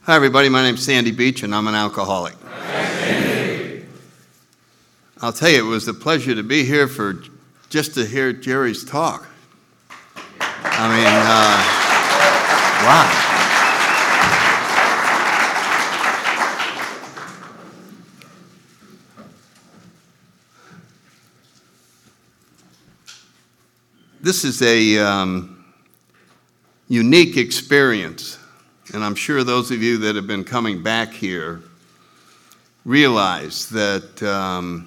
Hi, everybody. My name's Sandy Beach, and I'm an alcoholic. I'll tell you, it was a pleasure to be here just to hear Jerry's talk. Wow. This is a unique experience. And I'm sure those of you that have been coming back here realize that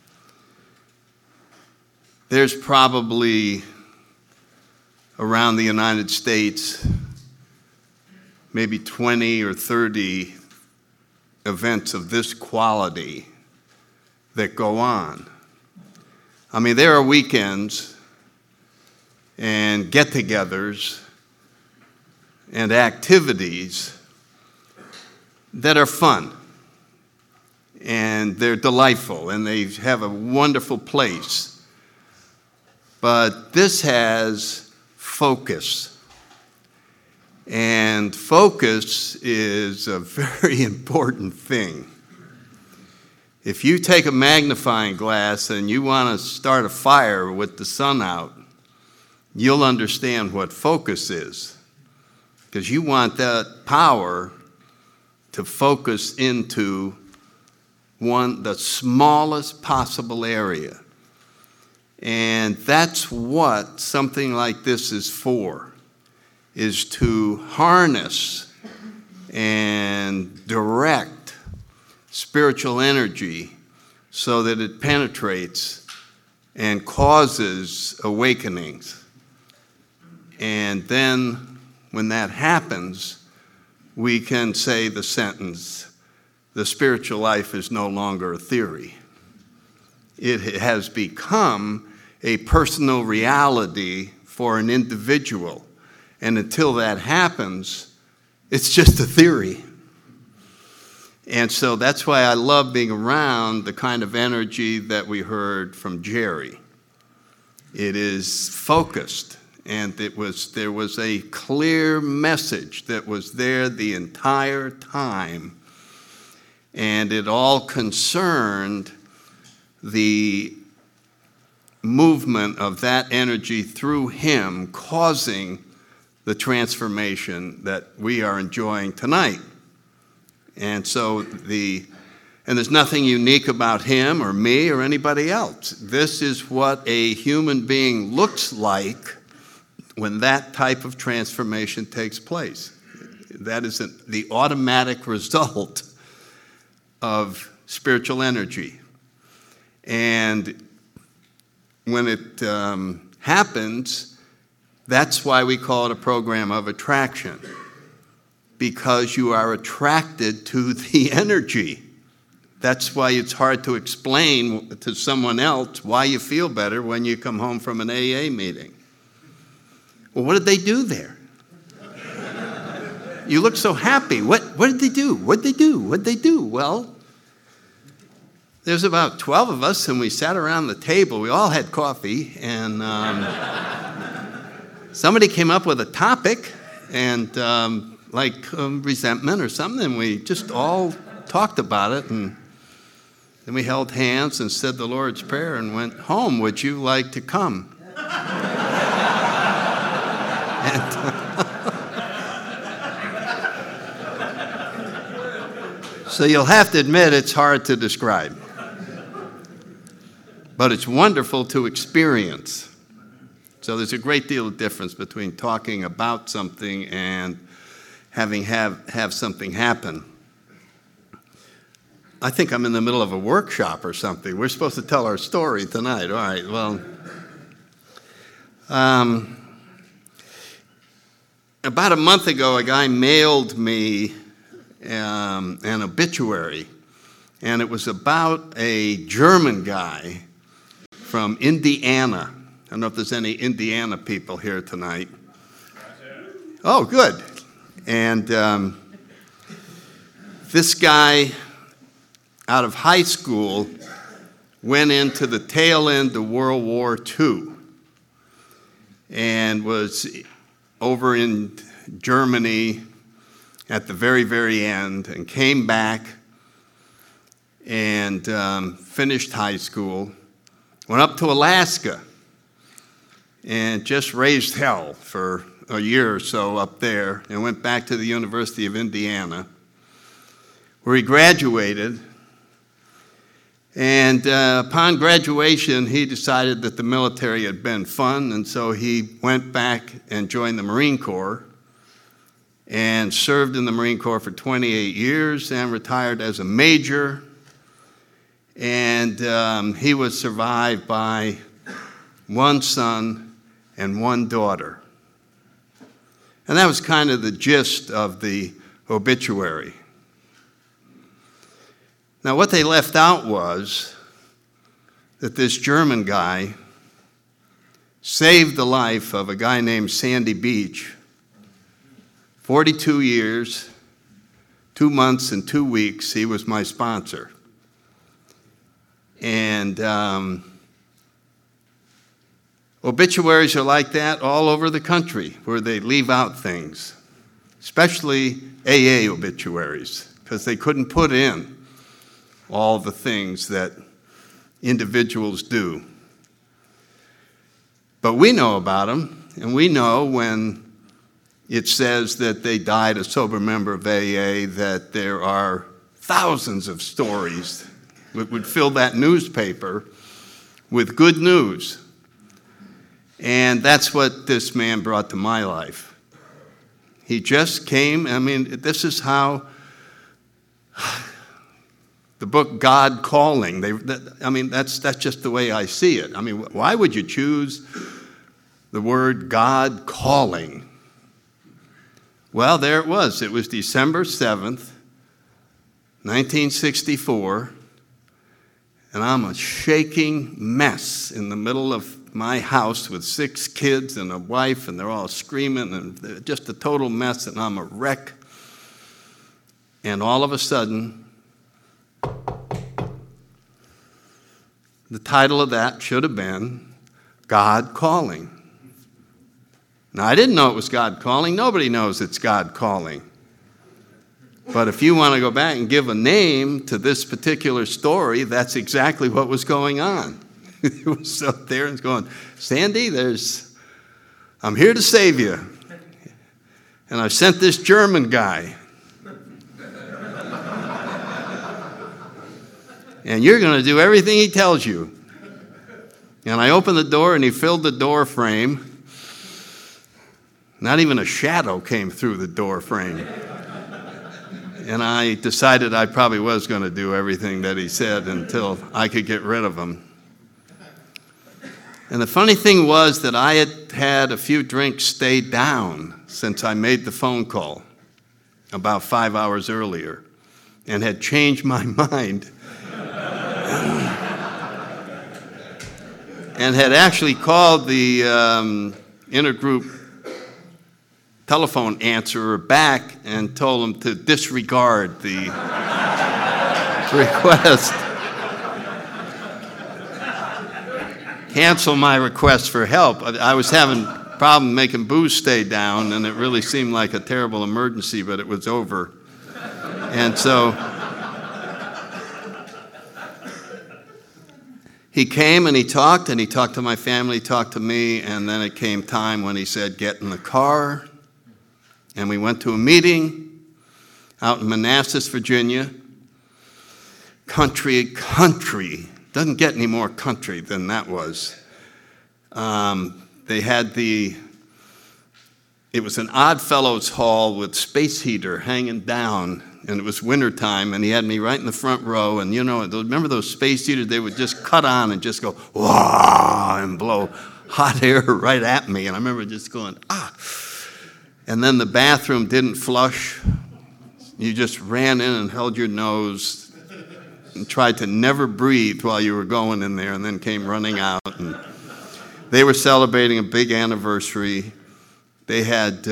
there's probably around the United States maybe 20 or 30 events of this quality that go on. I mean, there are weekends and get-togethers and activities that are fun, and they're delightful, and they have a wonderful place. But this has focus, and focus is a very important thing. If you take a magnifying glass and you want to start a fire with the sun out, you'll understand what focus is. Because you want that power to focus into the smallest possible area. And that's what something like this is for, is to harness and direct spiritual energy so that it penetrates and causes awakenings. And then when that happens, we can say the sentence, the spiritual life is no longer a theory. It has become a personal reality for an individual. And until that happens, it's just a theory. And so that's why I love being around the kind of energy that we heard from Jerry. It is focused. And there was a clear message that was there the entire time. And it all concerned the movement of that energy through him, causing the transformation that we are enjoying tonight. And so there's nothing unique about him or me or anybody else. This is what a human being looks like when that type of transformation takes place. That is the automatic result of spiritual energy. And when it happens, that's why we call it a program of attraction, because you are attracted to the energy. That's why it's hard to explain to someone else why you feel better when you come home from an AA meeting. Well, what did they do there? You look so happy. What did they do? What did they do? Well, there's about 12 of us, and we sat around the table. We all had coffee, and somebody came up with a topic, and resentment or something, and we just all talked about it, and then we held hands and said the Lord's Prayer and went home. Would you like to come? So you'll have to admit it's hard to describe. But it's wonderful to experience. So there's a great deal of difference between talking about something and having have something happen. I think I'm in the middle of a workshop or something. We're supposed to tell our story tonight. All right, well. About a month ago, a guy mailed me an obituary, and it was about a German guy from Indiana. I don't know if there's any Indiana people here tonight. Oh, good. And this guy, out of high school, went into the tail end of World War II and was over in Germany at the very, very end and came back and finished high school, went up to Alaska and just raised hell for a year or so up there, and went back to the University of Indiana, where he graduated. And upon graduation, he decided that the military had been fun, and so he went back and joined the Marine Corps and served in the Marine Corps for 28 years and retired as a major. And he was survived by one son and one daughter. And that was kind of the gist of the obituary. Now, what they left out was that this German guy saved the life of a guy named Sandy Beach. 42 years, 2 months, and 2 weeks, he was my sponsor. And obituaries are like that all over the country, where they leave out things, especially AA obituaries, because they couldn't put in all the things that individuals do. But we know about them, and we know when it says that they died a sober member of AA, that there are thousands of stories that would fill that newspaper with good news. And that's what this man brought to my life. He just came. I mean, this is how the book God Calling, that's just the way I see it. I mean, why would you choose the word God Calling? Well, there it was. It was December 7th, 1964, and I'm a shaking mess in the middle of my house with 6 kids and a wife, and they're all screaming, and just a total mess, and I'm a wreck. And all of a sudden, the title of that should have been God Calling. Now, I didn't know it was God Calling. Nobody knows it's God Calling. But if you want to go back and give a name to this particular story, that's exactly what was going on. It was up there and going, Sandy, I'm here to save you. And I've sent this German guy. And you're going to do everything he tells you. And I opened the door, and he filled the door frame. Not even a shadow came through the door frame. And I decided I probably was going to do everything that he said until I could get rid of him. And the funny thing was that I had had a few drinks stayed down since I made the phone call about 5 hours earlier, and had changed my mind. And had actually called the intergroup telephone answerer back and told him to disregard the request. Cancel my request for help. I was having a problem making booze stay down, and it really seemed like a terrible emergency, but it was over. And so he came and he talked to my family, he talked to me, and then it came time when he said, get in the car. And we went to a meeting out in Manassas, Virginia. Country. Doesn't get any more country than that was. They had it was an Odd Fellows Hall with space heater hanging down, and it was wintertime, and he had me right in the front row, and remember those space heaters? They would just cut on and just go, wah, and blow hot air right at me, and I remember just going, ah. And then the bathroom didn't flush. You just ran in and held your nose and tried to never breathe while you were going in there, and then came running out. And they were celebrating a big anniversary. They had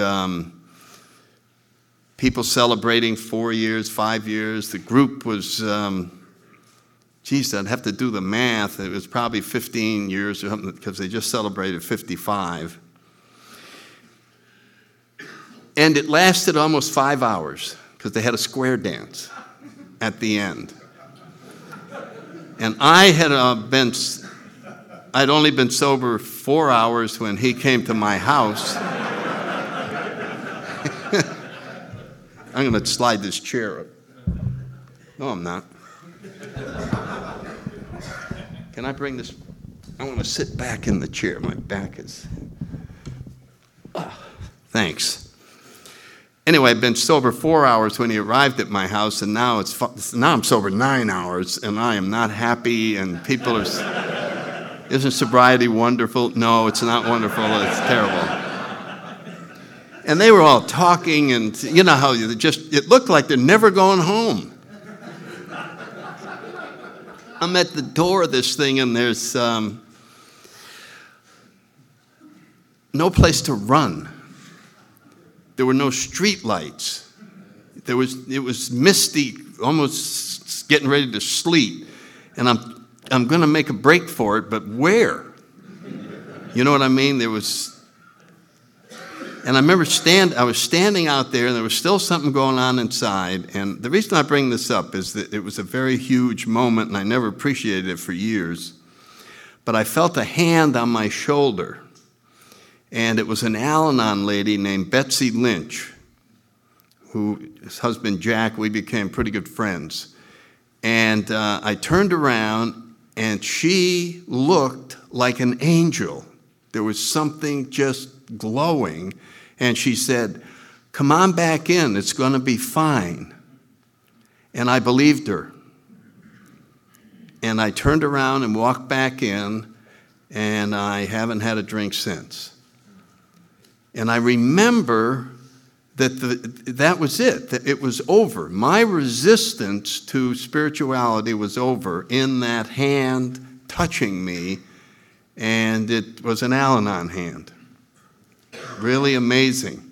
people celebrating 4 years, 5 years. The group was, I'd have to do the math. It was probably 15 years or something, because they just celebrated 55. And it lasted almost 5 hours because they had a square dance at the end. And I'd only been sober 4 hours when he came to my house. I'm going to slide this chair up. No, I'm not. Can I bring this? I want to sit back in the chair. My back is... Thanks. Anyway, I've been sober 4 hours when he arrived at my house, and now I'm sober 9 hours, and I am not happy, and people are... Isn't sobriety wonderful? No, it's not wonderful. It's terrible. And they were all talking, and you know how it looked like they're never going home. I'm at the door of this thing, and there's no place to run. There were no street lights. It was misty, almost getting ready to sleet. And I'm going to make a break for it, but where? You know what I mean? And I remember I was standing out there, and there was still something going on inside. And the reason I bring this up is that it was a very huge moment, and I never appreciated it for years. But I felt a hand on my shoulder, and it was an Al-Anon lady named Betsy Lynch, his husband Jack, we became pretty good friends. And I turned around, and she looked like an angel. There was something just glowing, and she said, "Come on back in, it's going to be fine." And I believed her. And I turned around and walked back in, and I haven't had a drink since. And I remember that was it, that it was over. My resistance to spirituality was over in that hand touching me, and it was an Al-Anon hand. Really amazing.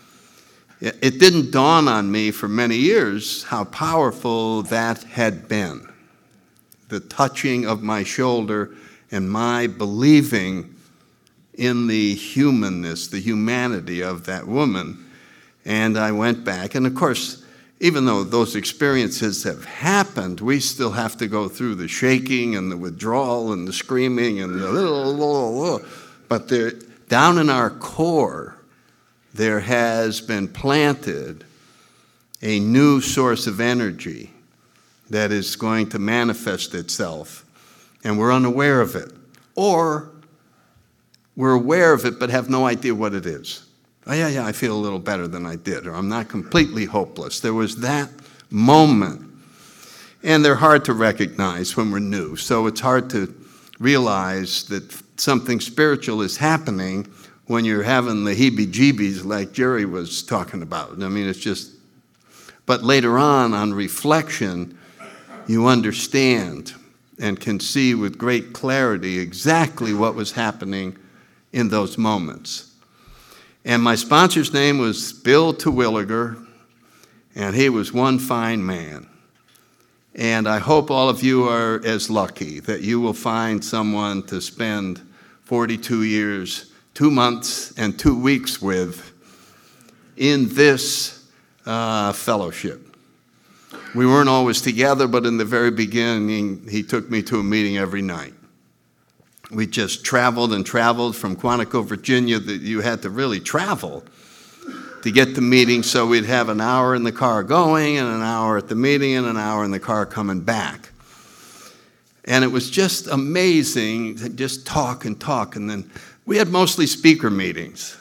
It didn't dawn on me for many years how powerful that had been. The touching of my shoulder and my believing in the humanness, the humanity of that woman. And I went back. And of course, even though those experiences have happened, we still have to go through the shaking and the withdrawal and the screaming and the... But down in our core, there has been planted a new source of energy that is going to manifest itself, and we're unaware of it. Or we're aware of it but have no idea what it is. Oh, yeah, I feel a little better than I did, or I'm not completely hopeless. There was that moment, and they're hard to recognize when we're new, so it's hard to realize that something spiritual is happening when you're having the heebie-jeebies like Jerry was talking about. I mean, it's just... But later on reflection, you understand and can see with great clarity exactly what was happening in those moments. And my sponsor's name was Bill Terwilliger, and he was one fine man. And I hope all of you are as lucky that you will find someone to spend 42 years, 2 months, and 2 weeks with in this fellowship. We weren't always together, but in the very beginning, he took me to a meeting every night. We just traveled and traveled from Quantico, Virginia. That you had to really travel to get to meetings, so we'd have an hour in the car going and an hour at the meeting and an hour in the car coming back. And it was just amazing to just talk, and then we had mostly speaker meetings.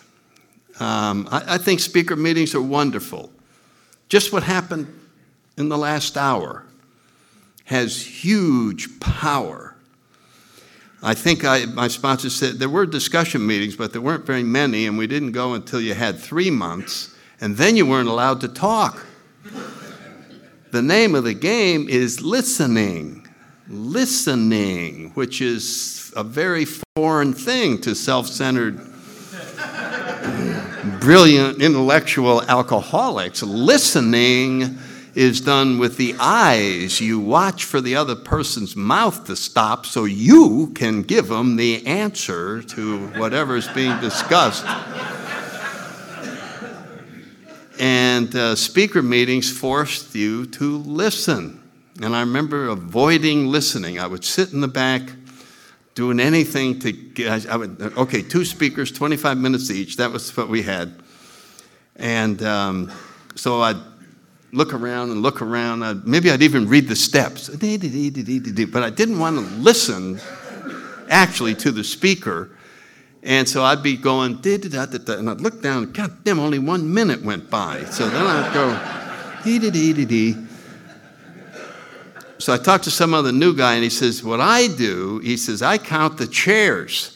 I think speaker meetings are wonderful. Just what happened in the last hour has huge power. I think my sponsor said there were discussion meetings, but there weren't very many, and we didn't go until you had 3 months, and then you weren't allowed to talk. The name of the game is listening. Listening, which is a very foreign thing to self-centered, brilliant, intellectual alcoholics. Listening is done with the eyes. You watch for the other person's mouth to stop so you can give them the answer to whatever's being discussed. And speaker meetings forced you to listen. And I remember avoiding listening. I would sit in the back doing anything to get, okay, 2 speakers, 25 minutes each. That was what we had. And so I'd look around. Maybe I'd even read the steps. But I didn't want to listen actually to the speaker. And so I'd be going, and I'd look down, God damn, only 1 minute went by. So then I'd go, So I talked to some other new guy, and he says, what I do, he says, I count the chairs.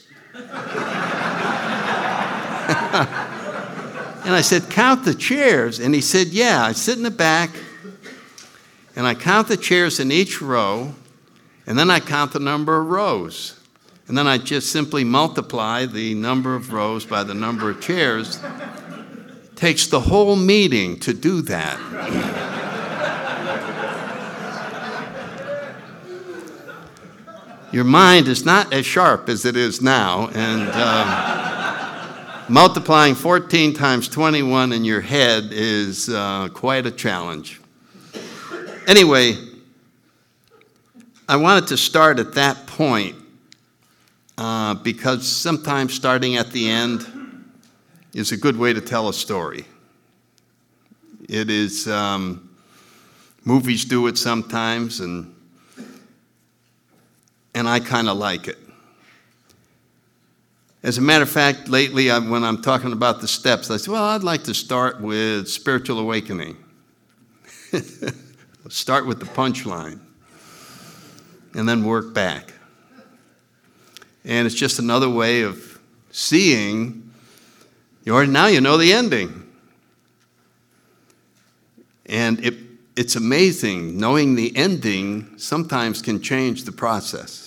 And I said, count the chairs? And he said, yeah, I sit in the back, and I count the chairs in each row, and then I count the number of rows. And then I just simply multiply the number of rows by the number of chairs. It takes the whole meeting to do that. Your mind is not as sharp as it is now, and multiplying 14 times 21 in your head is quite a challenge. Anyway, I wanted to start at that point because sometimes starting at the end is a good way to tell a story. It is, movies do it sometimes, and I kind of like it. As a matter of fact, lately when I'm talking about the steps, I say, well, I'd like to start with spiritual awakening. Start with the punchline and then work back. And it's just another way of seeing, now you know the ending. And it's amazing, knowing the ending sometimes can change the process.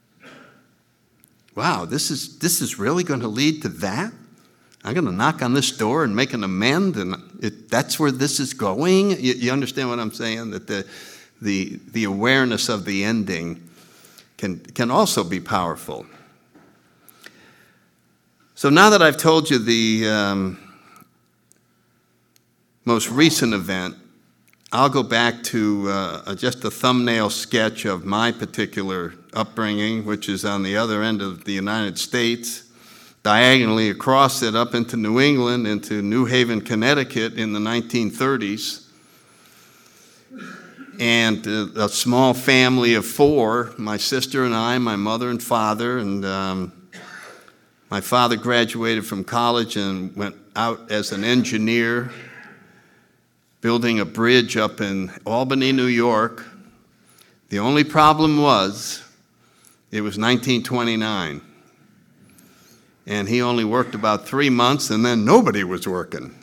Wow, this is really going to lead to that? I'm going to knock on this door and make an amend, and that's where this is going? You understand what I'm saying? That the awareness of the ending can also be powerful. So now that I've told you the most recent event, I'll go back to just a thumbnail sketch of my particular upbringing, which is on the other end of the United States, diagonally across it up into New England, into New Haven, Connecticut in the 1930s. And a small family of 4, my sister and I, my mother and father, and my father graduated from college and went out as an engineer, building a bridge up in Albany, New York. The only problem was, it was 1929. And he only worked about 3 months, and then nobody was working.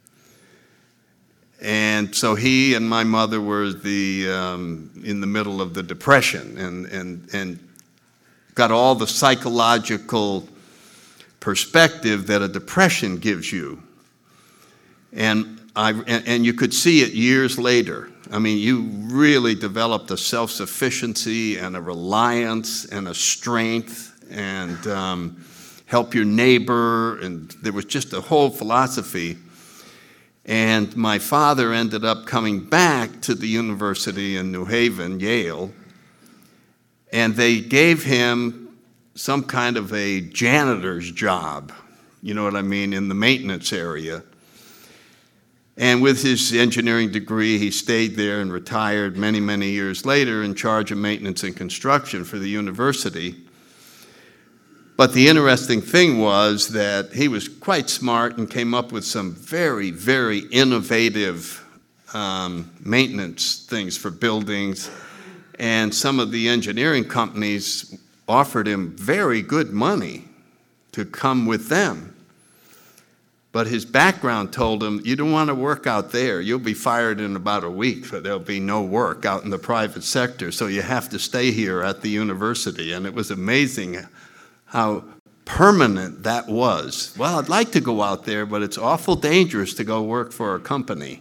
And so he and my mother were in the middle of the Depression and got all the psychological perspective that a depression gives you. And you could see it years later. I mean, you really developed a self-sufficiency and a reliance and a strength and help your neighbor. And there was just a whole philosophy. And my father ended up coming back to the university in New Haven, Yale, and they gave him some kind of a janitor's job, you know what I mean, in the maintenance area. And with his engineering degree, he stayed there and retired many, many years later in charge of maintenance and construction for the university. But the interesting thing was that he was quite smart and came up with some very, very innovative maintenance things for buildings. And some of the engineering companies offered him very good money to come with them. But his background told him, you don't want to work out there. You'll be fired in about a week, so there'll be no work out in the private sector. So you have to stay here at the university. And it was amazing how permanent that was. Well, I'd like to go out there, but it's awful dangerous to go work for a company.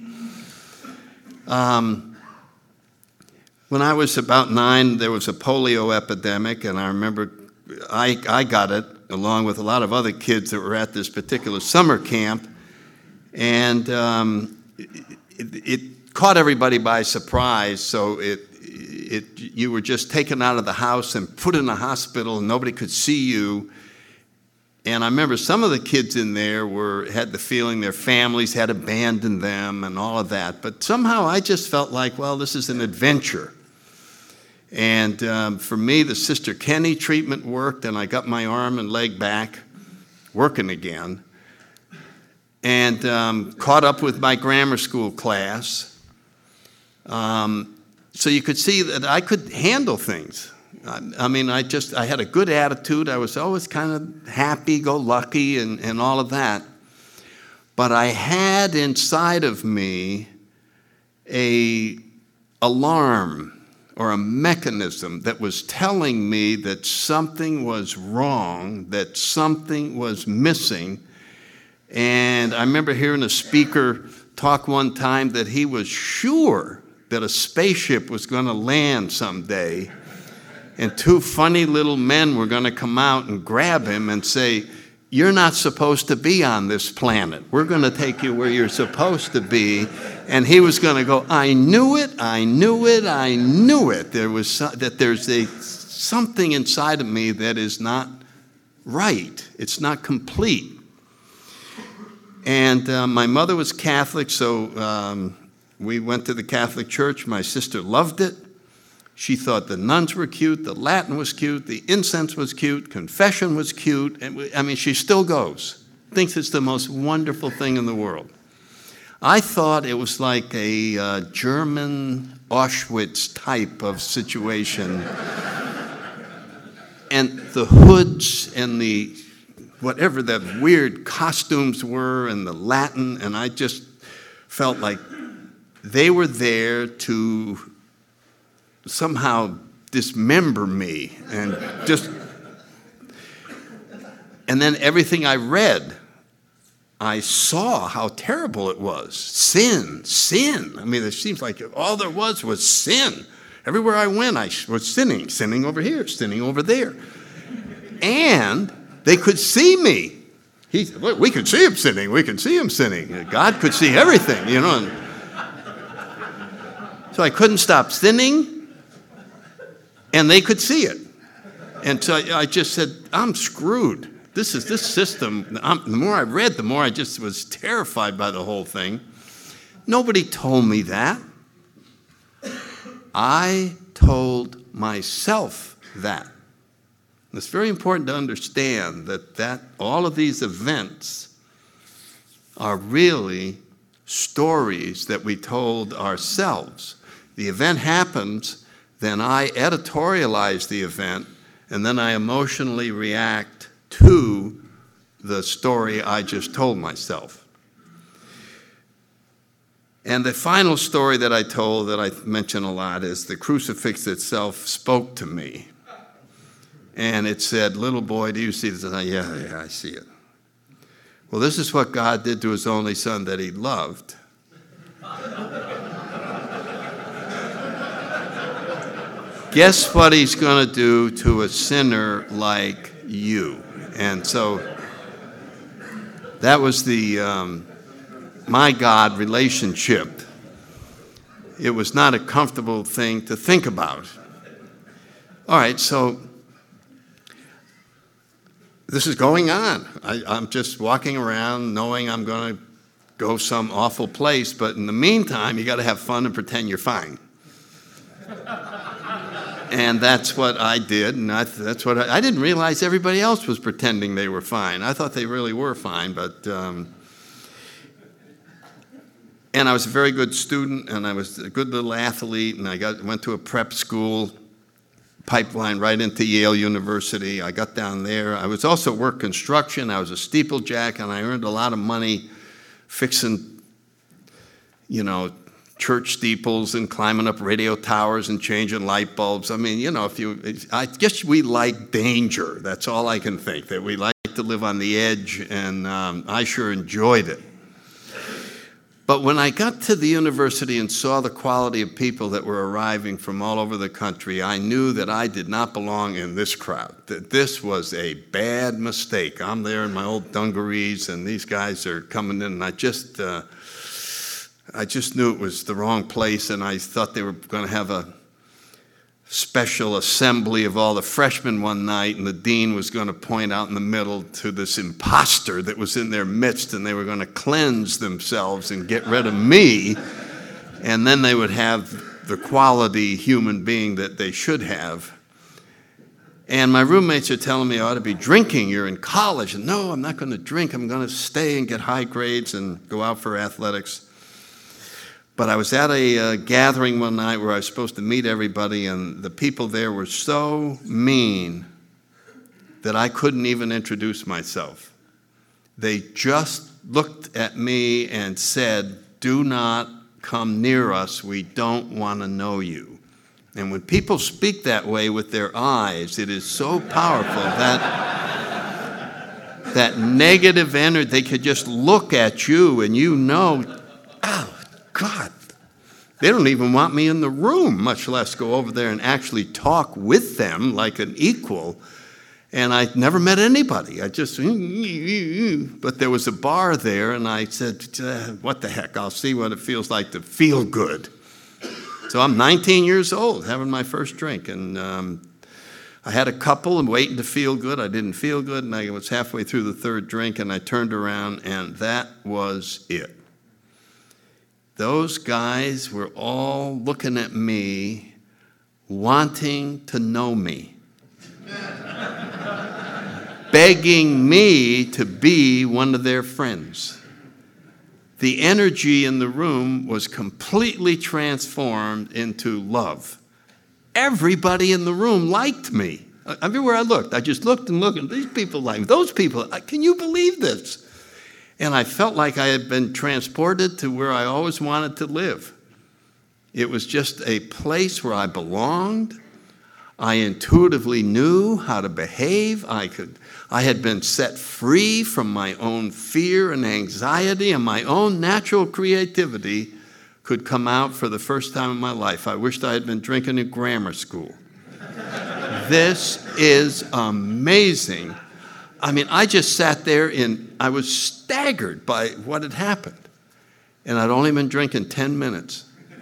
When I was about 9, there was a polio epidemic, and I remember I got it along with a lot of other kids that were at this particular summer camp. And it caught everybody by surprise. So you were just taken out of the house and put in a hospital, and nobody could see you. And I remember some of the kids in there had the feeling their families had abandoned them and all of that. But somehow I just felt like, well, this is an adventure. And for me, the Sister Kenny treatment worked, and I got my arm and leg back working again. And caught up with my grammar school class. So you could see that I could handle things. I mean, I had a good attitude. I was always kind of happy-go-lucky and all of that. But I had inside of me an alarm or a mechanism that was telling me that something was wrong, that something was missing. And I remember hearing a speaker talk one time that he was sure that a spaceship was going to land someday. And two funny little men were going to come out and grab him and say, "You're not supposed to be on this planet. We're going to take you where you're supposed to be." And he was going to go, "I knew it, I knew it, I knew it." There's something inside of me that is not right. It's not complete. And my mother was Catholic, so we went to the Catholic Church. My sister loved it. She thought the nuns were cute, the Latin was cute, the incense was cute, confession was cute. And she still goes. Thinks it's the most wonderful thing in the world. I thought it was like a German Auschwitz type of situation. And the hoods and the whatever the weird costumes were and the Latin, and I just felt like they were there to somehow dismember me and then everything I read, I saw how terrible it was. Sin. I mean, it seems like all there was sin. Everywhere I went, I was sinning over here, sinning over there. And they could see me. We could see him sinning. God could see everything, And so I couldn't stop sinning. And they could see it. And so I just said, I'm screwed. This system. The more I read, the more I just was terrified by the whole thing. Nobody told me that. I told myself that. And it's very important to understand that all of these events are really stories that we told ourselves. The event happens, then I editorialize the event, and then I emotionally react to the story I just told myself. And the final story that I told that I mention a lot is the crucifix itself spoke to me. And it said, "Little boy, do you see this?" And yeah, I see it. Well, this is what God did to his only son that he loved. Guess what he's going to do to a sinner like you? And so that was the my God relationship. It was not a comfortable thing to think about. All right, so this is going on. I'm just walking around knowing I'm going to go some awful place, but in the meantime, you got to have fun and pretend you're fine. And that's what I did, and that's what I didn't realize everybody else was pretending they were fine. I thought they really were fine, but and I was a very good student, and I was a good little athlete, and I went to a prep school, pipeline right into Yale University. I got down there. I was also work construction. I was a steeplejack, and I earned a lot of money fixing, church steeples and climbing up radio towers and changing light bulbs. I mean, I guess we like danger. That's all I can think, that we like to live on the edge, and I sure enjoyed it. But when I got to the university and saw the quality of people that were arriving from all over the country, I knew that I did not belong in this crowd, that this was a bad mistake. I'm there in my old dungarees, and these guys are coming in, and I just knew it was the wrong place, and I thought they were going to have a special assembly of all the freshmen one night, and the dean was going to point out in the middle to this imposter that was in their midst, and they were going to cleanse themselves and get rid of me, and then they would have the quality human being that they should have. And my roommates are telling me I ought to be drinking. You're in college. And no, I'm not going to drink. I'm going to stay and get high grades and go out for athletics. But I was at a gathering one night where I was supposed to meet everybody, and the people there were so mean that I couldn't even introduce myself. They just looked at me and said, "Do not come near us. We don't want to know you." And when people speak that way with their eyes, it is so powerful that negative energy, they could just look at you and you know, oh, God, they don't even want me in the room, much less go over there and actually talk with them like an equal. And I never met anybody. I just, but there was a bar there, and I said, what the heck, I'll see what it feels like to feel good. So I'm 19 years old, having my first drink, and I had a couple and waiting to feel good. I didn't feel good, and I was halfway through the third drink, and I turned around, and that was it. Those guys were all looking at me, wanting to know me, begging me to be one of their friends. The energy in the room was completely transformed into love. Everybody in the room liked me. Everywhere I looked, I just looked and looked, and these people like me. Those people, can you believe this? And I felt like I had been transported to where I always wanted to live. It was just a place where I belonged. I intuitively knew how to behave. I had been set free from my own fear and anxiety, and my own natural creativity could come out for the first time in my life. I wished I had been drinking in grammar school. This is amazing. I mean, I just sat there and I was staggered by what had happened. And I'd only been drinking 10 minutes.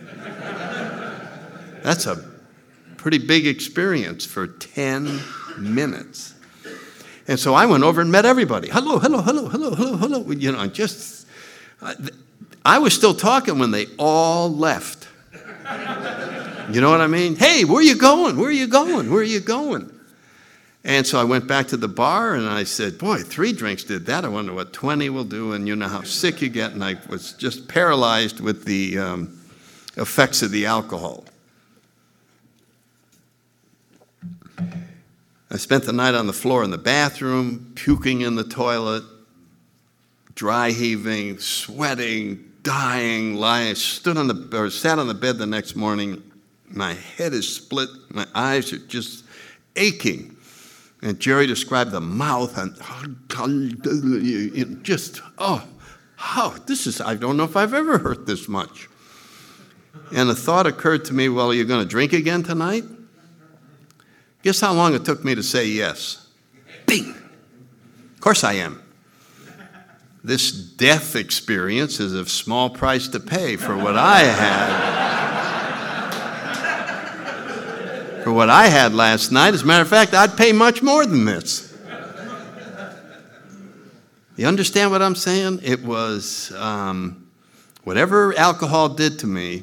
That's a pretty big experience for 10 minutes. And so I went over and met everybody. Hello, hello, hello, hello, hello, hello. You know, I was still talking when they all left. You know what I mean? Hey, where are you going? Where are you going? Where are you going? And so I went back to the bar and I said, boy, 3 drinks did that. I wonder what 20 will do. And you know how sick you get. And I was just paralyzed with the effects of the alcohol. I spent the night on the floor in the bathroom, puking in the toilet, dry heaving, sweating, dying, sat on the bed the next morning. My head is split. My eyes are just aching. And Jerry described the mouth and just, I don't know if I've ever hurt this much. And the thought occurred to me, well, are you going to drink again tonight? Guess how long it took me to say yes? Bing! Of course I am. This death experience is a small price to pay for what I had. For what I had last night. As a matter of fact, I'd pay much more than this. You understand what I'm saying? It was whatever alcohol did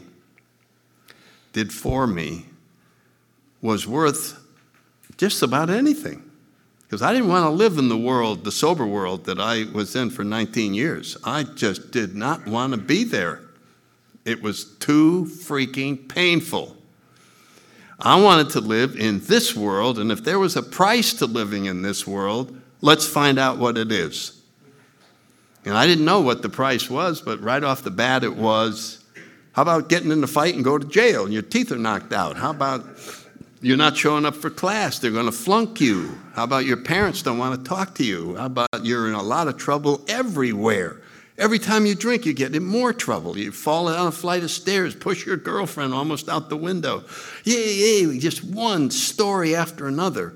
for me, was worth just about anything. Because I didn't want to live in the sober world that I was in for 19 years. I just did not want to be there. It was too freaking painful. I wanted to live in this world, and if there was a price to living in this world, let's find out what it is. And I didn't know what the price was, but right off the bat it was, how about getting in a fight and go to jail and your teeth are knocked out? How about you're not showing up for class, they're going to flunk you? How about your parents don't want to talk to you? How about you're in a lot of trouble everywhere? Every time you drink, you get in more trouble. You fall down a flight of stairs, push your girlfriend almost out the window. Yay, just one story after another.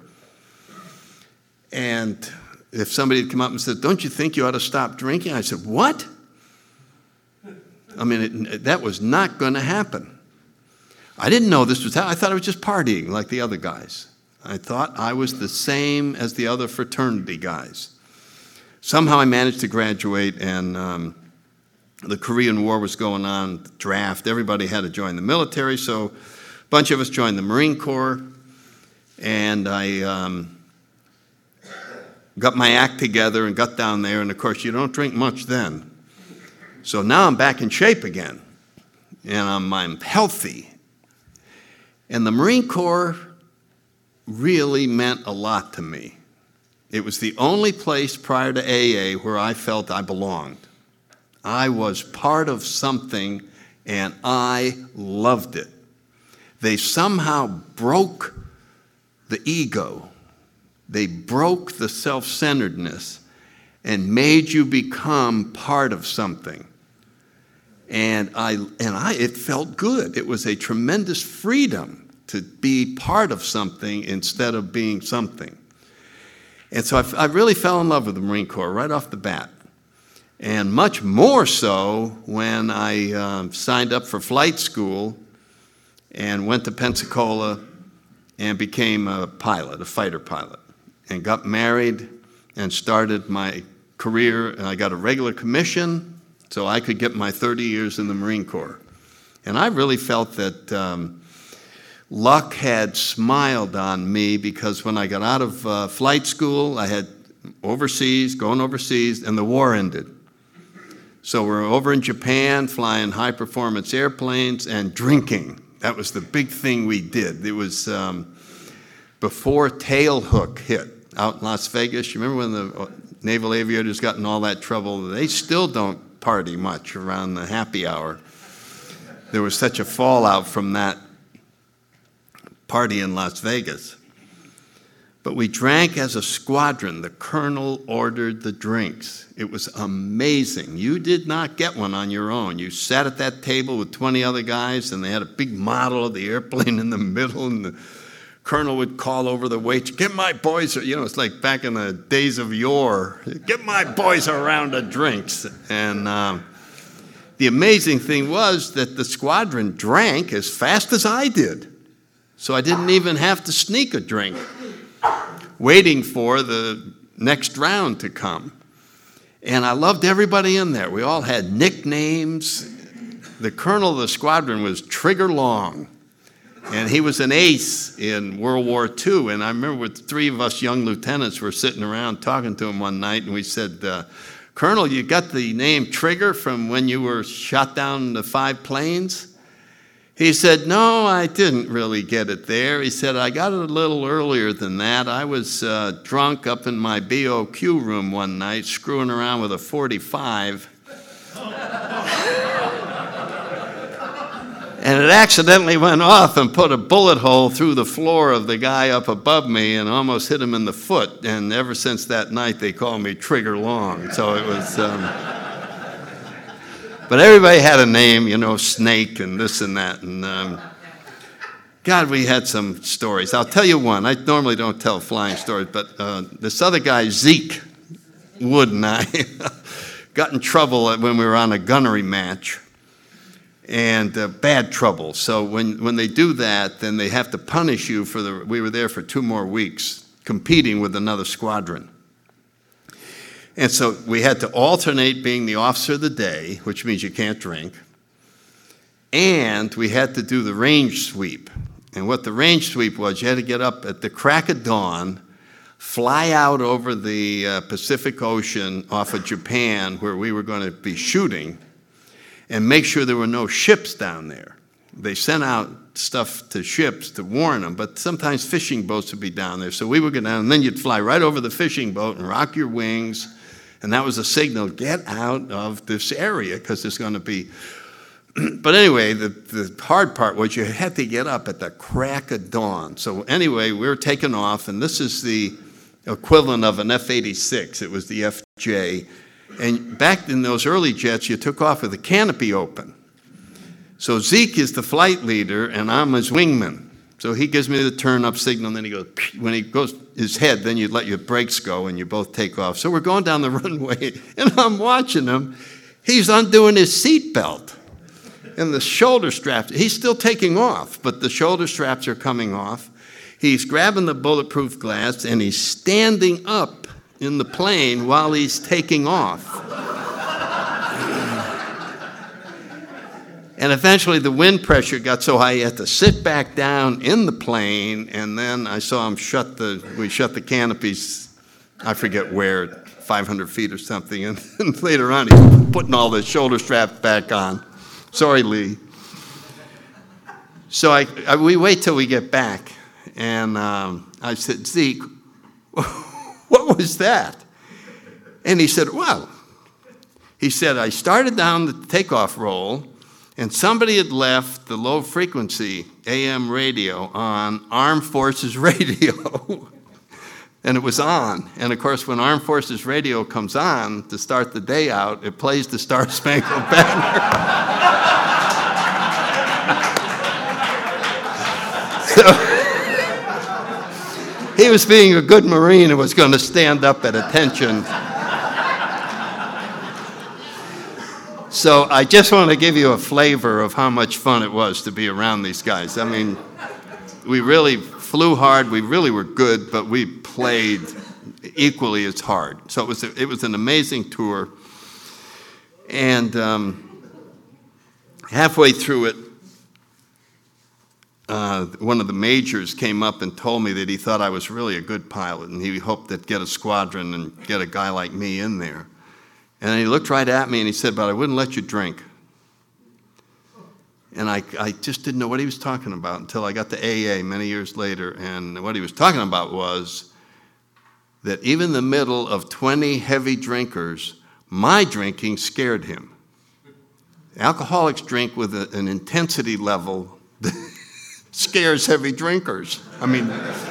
And if somebody had come up and said, don't you think you ought to stop drinking? I said, what? I mean, that was not going to happen. I didn't know this was how. I thought I was just partying like the other guys. I thought I was the same as the other fraternity guys. Somehow I managed to graduate, and the Korean War was going on, the draft. Everybody had to join the military, so a bunch of us joined the Marine Corps, and I got my act together and got down there, and of course you don't drink much then. So now I'm back in shape again, and I'm healthy. And the Marine Corps really meant a lot to me. It was the only place prior to AA where I felt I belonged. I was part of something, and I loved it. They somehow broke the ego. They broke the self-centeredness and made you become part of something. And it felt good. It was a tremendous freedom to be part of something instead of being something. And so I really fell in love with the Marine Corps right off the bat. And much more so when I signed up for flight school and went to Pensacola and became a pilot, a fighter pilot, and got married and started my career. And I got a regular commission so I could get my 30 years in the Marine Corps. And I really felt that luck had smiled on me, because when I got out of flight school, I had going overseas, and the war ended. So we're over in Japan flying high-performance airplanes and drinking. That was the big thing we did. It was before Tailhook hit out in Las Vegas. You remember when the naval aviators got in all that trouble? They still don't party much around the happy hour. There was such a fallout from that party in Las Vegas. But we drank as a squadron. The colonel ordered the drinks. It was amazing. You did not get one on your own. You sat at that table with 20 other guys, and they had a big model of the airplane in the middle, and the colonel would call over the wait, "Get my boys," it's like back in the days of yore, "Get my boys a round of drinks." And the amazing thing was that the squadron drank as fast as I did. So I didn't even have to sneak a drink, waiting for the next round to come. And I loved everybody in there. We all had nicknames. The colonel of the squadron was Trigger Long, and he was an ace in World War II. And I remember three of us young lieutenants were sitting around talking to him one night, and we said, "Colonel, you got the name Trigger from when you were shot down the 5 planes?" He said, "No, I didn't really get it there." He said, "I got it a little earlier than that. I was drunk up in my BOQ room one night, screwing around with a .45. And it accidentally went off and put a bullet hole through the floor of the guy up above me and almost hit him in the foot. And ever since that night, they call me Trigger Long." So it was... But everybody had a name, Snake and this and that. And God, we had some stories. I'll tell you one. I normally don't tell flying stories, but this other guy, Zeke Wood, and I got in trouble when we were on a gunnery match, and bad trouble. So when they do that, then they have to punish you we were there for 2 more weeks, competing with another squadron. And so we had to alternate being the officer of the day, which means you can't drink, and we had to do the range sweep. And what the range sweep was, you had to get up at the crack of dawn, fly out over the Pacific Ocean off of Japan, where we were going to be shooting, and make sure there were no ships down there. They sent out stuff to ships to warn them, but sometimes fishing boats would be down there. So we would go down, and then you'd fly right over the fishing boat and rock your wings. And that was a signal, get out of this area, because there's going to be... But anyway, the hard part was you had to get up at the crack of dawn. So anyway, we were taking off, and this is the equivalent of an F-86. It was the FJ. And back in those early jets, you took off with the canopy open. So Zeke is the flight leader, and I'm his wingman. So he gives me the turn-up signal, and then he goes, when he goes his head, then you let your brakes go, and you both take off. So we're going down the runway, and I'm watching him. He's undoing his seatbelt. And the shoulder straps, he's still taking off, but the shoulder straps are coming off. He's grabbing the bulletproof glass, and he's standing up in the plane while he's taking off. And eventually the wind pressure got so high he had to sit back down in the plane, and then I saw him we shut the canopies, I forget where, 500 feet or something, and later on he's putting all the shoulder straps back on. Sorry, Lee. So we wait till we get back, and I said, Zeke, what was that? And he said, I started down the takeoff roll, and somebody had left the low frequency AM radio on Armed Forces Radio. And it was on. And of course, when Armed Forces Radio comes on to start the day out, it plays the Star Spangled Banner. So he was being a good Marine and was going to stand up at attention. So I just want to give you a flavor of how much fun it was to be around these guys. I mean, we really flew hard, we really were good, but we played equally as hard. So it was an amazing tour. And halfway through it, one of the majors came up and told me that he thought I was really a good pilot, and he hoped to get a squadron and get a guy like me in there. And then he looked right at me and he said, but I wouldn't let you drink. And I just didn't know what he was talking about until I got to AA many years later. And what he was talking about was that even in the middle of 20 heavy drinkers, my drinking scared him. Alcoholics drink with an intensity level that scares heavy drinkers. I mean,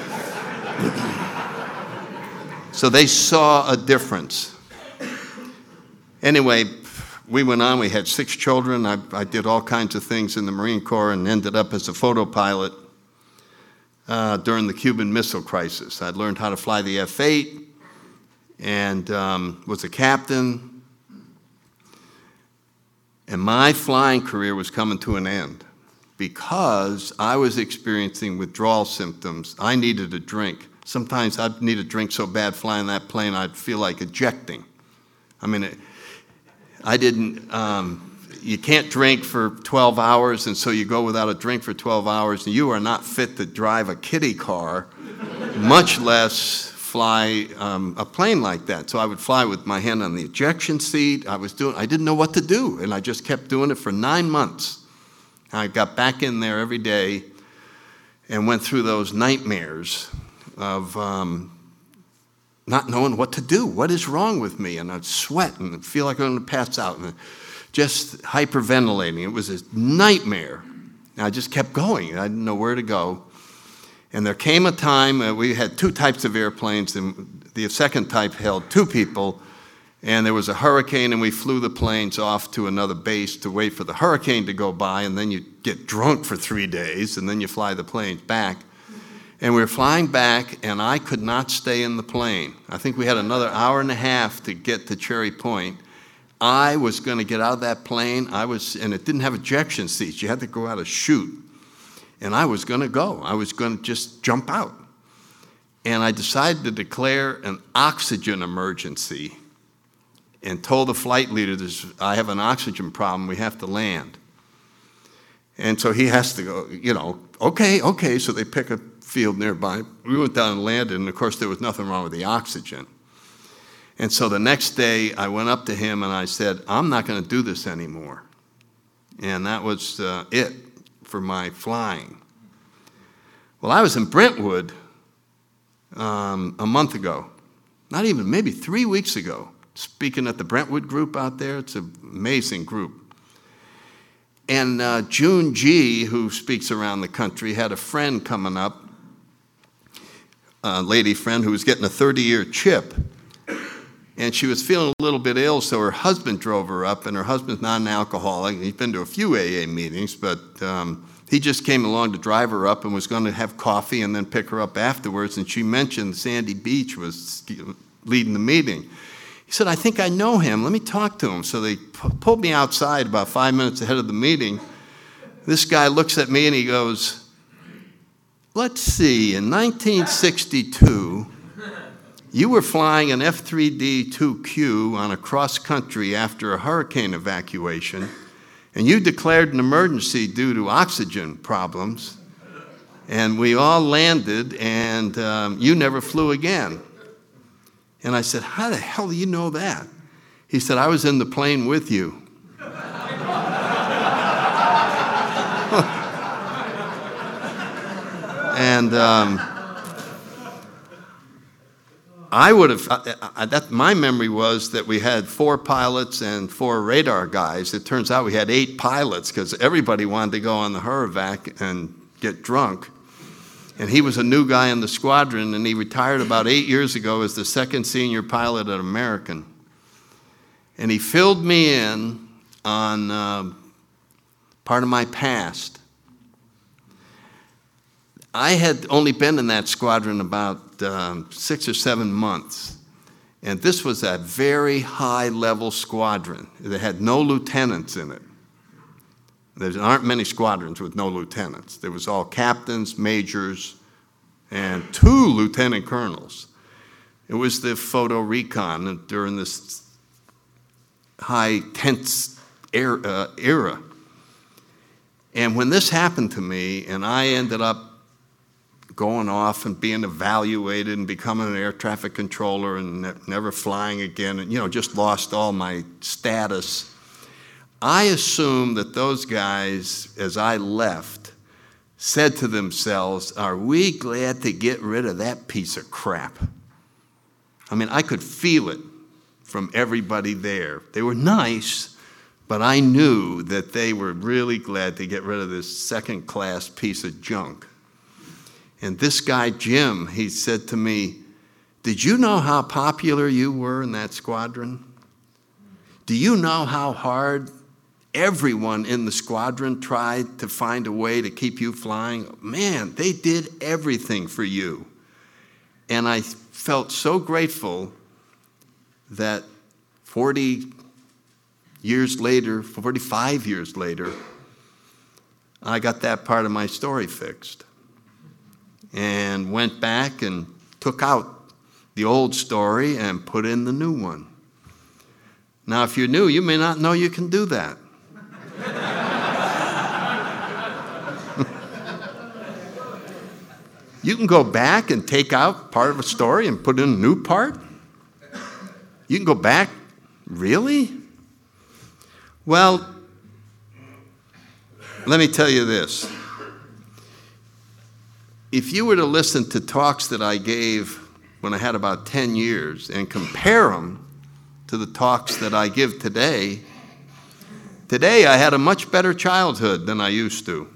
so they saw a difference. Anyway, we went on. We had 6 children. I did all kinds of things in the Marine Corps and ended up as a photo pilot during the Cuban Missile Crisis. I'd learned how to fly the F-8 and was a captain. And my flying career was coming to an end because I was experiencing withdrawal symptoms. I needed a drink. Sometimes I'd need a drink so bad flying that plane I'd feel like ejecting. I mean, you can't drink for 12 hours, and so you go without a drink for 12 hours, and you are not fit to drive a kiddie car, much less fly a plane like that. So I would fly with my hand on the ejection seat. I didn't know what to do, and I just kept doing it for 9 months. I got back in there every day and went through those nightmares of not knowing what to do. What is wrong with me? And I'd sweat and feel like I'm going to pass out and just hyperventilating. It was a nightmare. And I just kept going. I didn't know where to go. And there came a time, we had 2 types of airplanes, and the second type held 2 people, and there was a hurricane, and we flew the planes off to another base to wait for the hurricane to go by, and then you get drunk for 3 days, and then you fly the planes back. And we were flying back, and I could not stay in the plane. I think we had another hour and a half to get to Cherry Point. I was going to get out of that plane. And it didn't have ejection seats. You had to go out and shoot. And I was going to go. I was going to just jump out. And I decided to declare an oxygen emergency and told the flight leader, I have an oxygen problem. We have to land. And so he has to go, okay. So they pick a field nearby. We went down and landed, and of course there was nothing wrong with the oxygen. And so the next day I went up to him and I said, I'm not going to do this anymore. And that was it for my flying. Well, I was in Brentwood a month ago, not even, maybe 3 weeks ago, speaking at the Brentwood group out there. It's an amazing group. And June G., who speaks around the country, had a friend coming up, a lady friend who was getting a 30-year chip. And she was feeling a little bit ill, so her husband drove her up, and her husband's not an alcoholic. He's been to a few AA meetings, but he just came along to drive her up and was going to have coffee and then pick her up afterwards. And she mentioned Sandy Beach was leading the meeting. He said, I think I know him. Let me talk to him. So they pulled me outside about 5 minutes ahead of the meeting, This guy looks at me and he goes, let's see, in 1962, you were flying an F-3D-2Q on a cross-country after a hurricane evacuation, and you declared an emergency due to oxygen problems, and we all landed, and you never flew again. And I said, how the hell do you know that? He said, I was in the plane with you. And I would have, my memory was that we had 4 pilots and 4 radar guys. It turns out we had 8 pilots because everybody wanted to go on the Hurrivac and get drunk. And he was a new guy in the squadron, and he retired about 8 years ago as the 2nd senior pilot at American. And he filled me in on part of my past. I had only been in that squadron about 6 or 7 months. And this was a very high-level squadron. It had no lieutenants in it. There aren't many squadrons with no lieutenants. There was all captains, majors, and 2 lieutenant colonels. It was the photo recon during this high tense era. And when this happened to me, and I ended up going off and being evaluated and becoming an air traffic controller and never flying again, and just lost all my status, I assumed that those guys, as I left, said to themselves, are we glad to get rid of that piece of crap? I mean, I could feel it from everybody there. They were nice, but I knew that they were really glad to get rid of this second-class piece of junk. And this guy, Jim, he said to me, did you know how popular you were in that squadron? Do you know how hard everyone in the squadron tried to find a way to keep you flying? Man, they did everything for you. And I felt so grateful that 45 years later, I got that part of my story fixed. And went back and took out the old story and put in the new one. Now, if you're new, you may not know you can do that. You can go back and take out part of a story and put in a new part. You can go back. Really? Well, let me tell you this. If you were to listen to talks that I gave when I had about 10 years and compare them to the talks that I give today I had a much better childhood than I used to.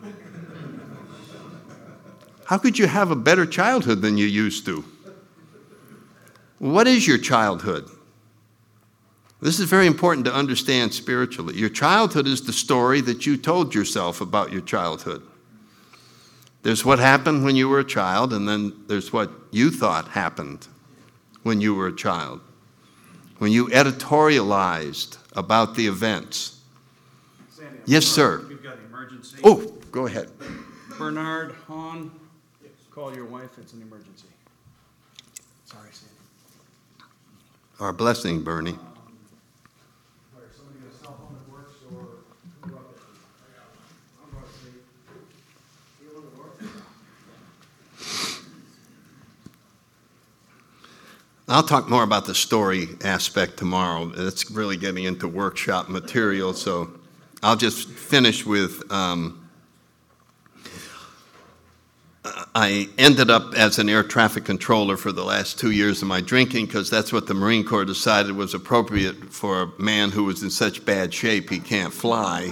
How could you have a better childhood than you used to? What is your childhood? This is very important to understand spiritually. Your childhood is the story that you told yourself about your childhood. There's what happened when you were a child, and then there's what you thought happened when you were a child, when you editorialized about the events. Sandy, yes, sir. You've got an emergency. Oh, go ahead. Bernard Hahn, call your wife. It's an emergency. Sorry, Sandy. Our blessing, Bernie. Somebody got a cell phone that works, or who up there? I'm going to say, you want to work? I'll talk more about the story aspect tomorrow. It's really getting into workshop material, so I'll just finish with I ended up as an air traffic controller for the last 2 years of my drinking because that's what the Marine Corps decided was appropriate for a man who was in such bad shape he can't fly.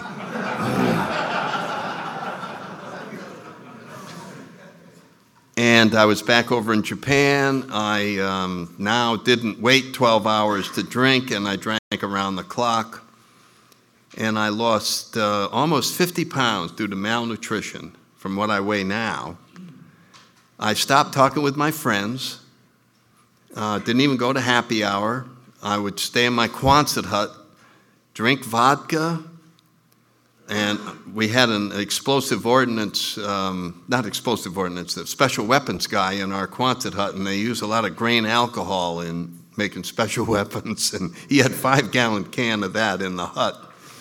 And I was back over in Japan. I now didn't wait 12 hours to drink, and I drank around the clock. And I lost almost 50 pounds due to malnutrition from what I weigh now. I stopped talking with my friends, didn't even go to happy hour. I would stay in my Quonset hut, drink vodka, And we had an explosive ordnance, not explosive ordnance, a special weapons guy in our Quonset hut, and they use a lot of grain alcohol in making special weapons, and he had a 5-gallon can of that in the hut.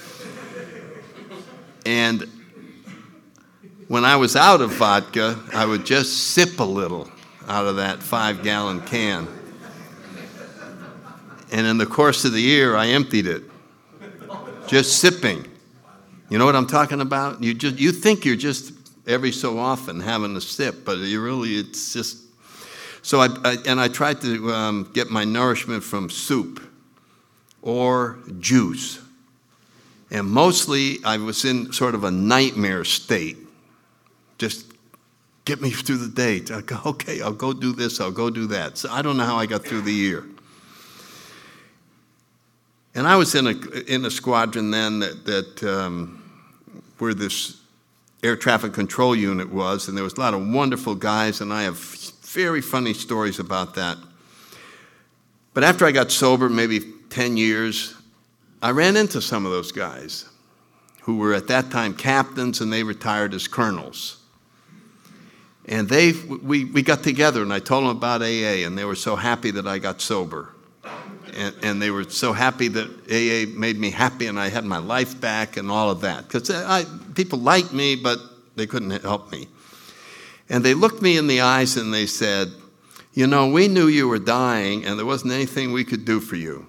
And when I was out of vodka, I would just sip a little out of that 5-gallon can. And in the course of the year, I emptied it, just sipping. You know what I'm talking about? You think you're just every so often having a sip, but it's just. So I tried to get my nourishment from soup or juice. And mostly I was in sort of a nightmare state. Just get me through the day. I go, okay, I'll go do this, I'll go do that. So I don't know how I got through the year. And I was in a squadron then that where this air traffic control unit was, and there was a lot of wonderful guys, and I have very funny stories about that. But after I got sober, maybe 10 years, I ran into some of those guys who were at that time captains, and they retired as colonels. And we got together, and I told them about AA, and they were so happy that I got sober. And they were so happy that AA made me happy and I had my life back and all of that. Because people liked me, but they couldn't help me. And they looked me in the eyes and they said, you know, we knew you were dying and there wasn't anything we could do for you.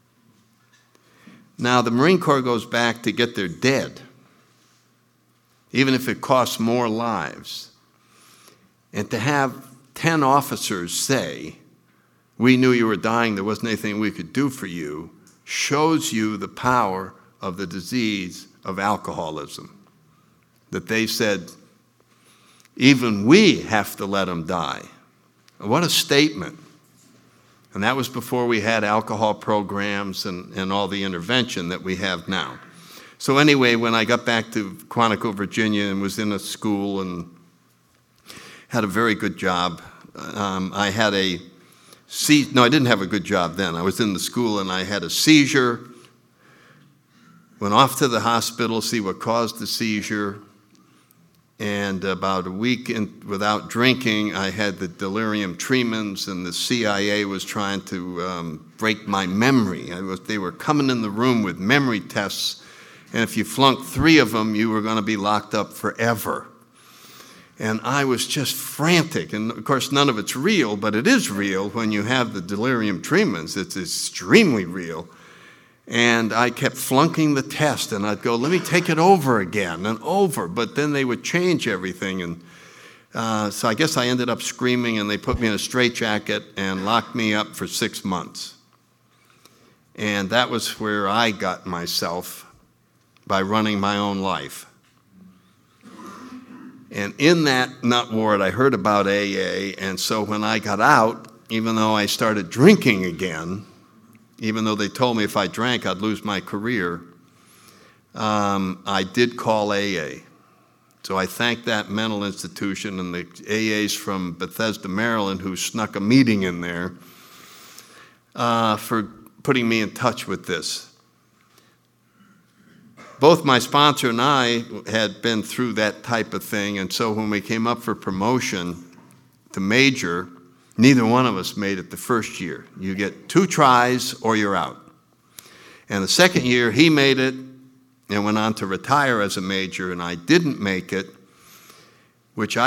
Now, the Marine Corps goes back to get their dead, even if it costs more lives. And to have 10 officers say, we knew you were dying, there wasn't anything we could do for you, shows you the power of the disease of alcoholism. That they said, even we have to let them die. What a statement. And that was before we had alcohol programs and all the intervention that we have now. So anyway, when I got back to Quantico, Virginia, and was in a school and had a very good job, I had I didn't have a good job then. I was in the school and I had a seizure. Went off to the hospital, see what caused the seizure. And about a week without drinking, I had the delirium tremens, and the CIA was trying to break my memory. They were coming in the room with memory tests, and if you flunked 3 of them, you were going to be locked up forever. And I was just frantic. And of course, none of it's real, but it is real when you have the delirium tremens. It's extremely real. And I kept flunking the test, and I'd go, let me take it over again and over. But then they would change everything. And so I guess I ended up screaming, and they put me in a straitjacket and locked me up for 6 months. And that was where I got myself by running my own life. And in that nut ward, I heard about AA, and so when I got out, even though I started drinking again, even though they told me if I drank, I'd lose my career, I did call AA. So I thank that mental institution and the AAs from Bethesda, Maryland, who snuck a meeting in there for putting me in touch with this. Both my sponsor and I had been through that type of thing, and so when we came up for promotion to major, neither one of us made it the first year. You get 2 tries or you're out. And the second year, he made it and went on to retire as a major, and I didn't make it, which